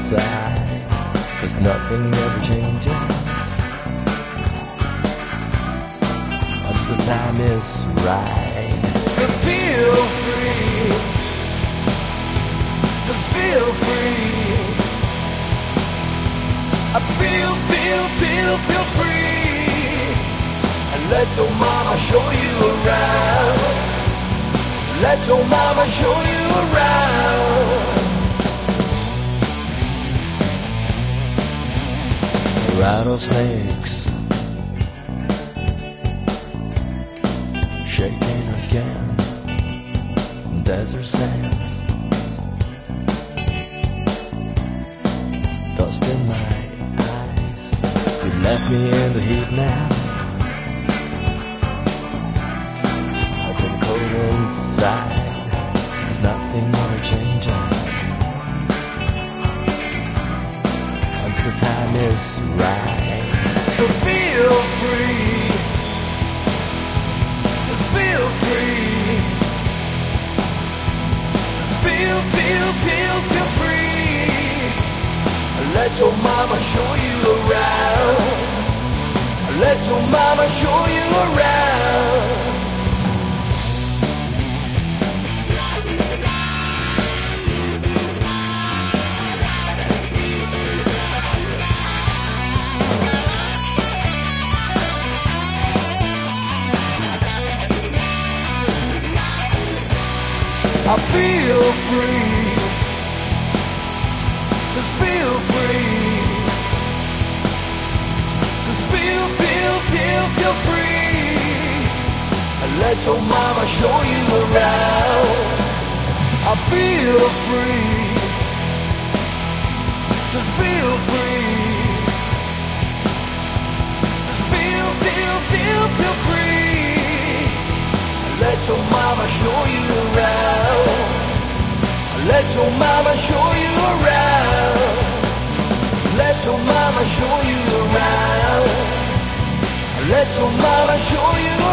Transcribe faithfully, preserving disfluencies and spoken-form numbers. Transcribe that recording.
inside, 'cause nothing ever changes until the time is right. So feel free, just feel free. I feel, feel, feel, feel free. And let your mama show you around. Let your mama show you around. Rattlesnakes shaking again, desert sands, dust in my eyes. You left me in the heat now, I feel the cold inside, 'cause nothing ever changes until the time is right. So feel free, just feel free. Just feel, feel, feel, feel free. Let your mama show you around. Let your mama show you around. I feel free, just feel free. Just feel, feel, feel, feel free. And let your mama show you around. I feel free, just feel free. Just feel, feel, feel, feel free. Let your mama show you around. Let your mama show you around. Let your mama show you around. Let your mama show you